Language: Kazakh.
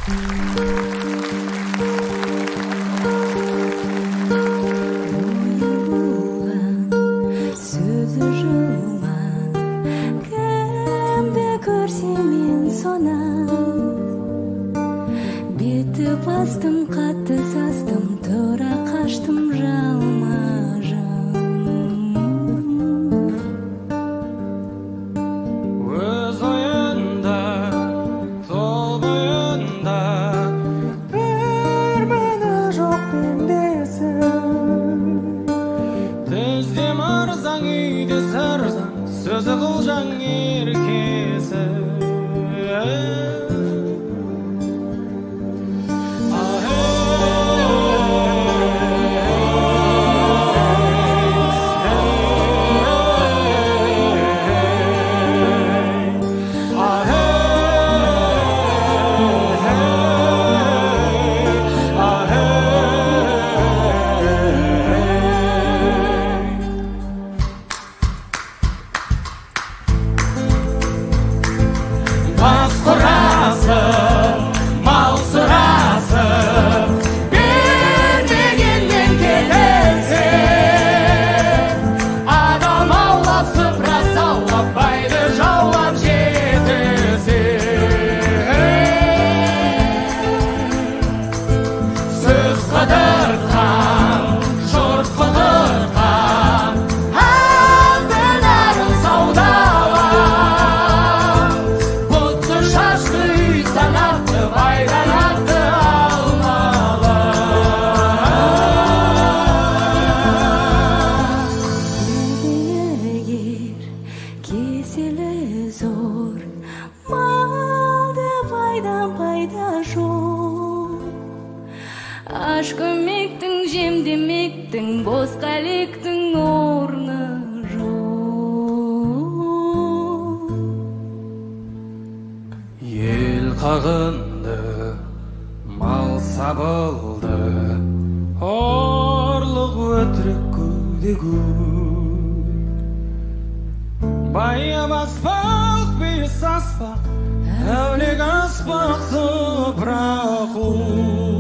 Сөзі жылман, кімді көрсем мен сонан. Беті бастым, қатты састым, тұра қаштым жалма-жан. Өз ойында, сол бойында, бір мені жоқ пендесің. Түзде мырзаң, үйде сырзаң, сөзі қылжаң еркесі. Бас құрасың, мал сұрасың, бермегеннен кетесің. Адам аулап, сыпыра саулап, байды жаулап жетесің. Сөз қыдыртқан, жұрт қыдыртқан, алтынарын саудалап, бұтты шашты үй санатты, байданатты алмалы. Егер кеселі зор, малды пайда жоқ. Аш көмектің, жем демектің, бос қалектің орны жоқ. Ел қағынды, мал сабылды, орлық өтірік көде көп. Байы баспақ, бейіс аспақ, әулек аспақ, сыпырақ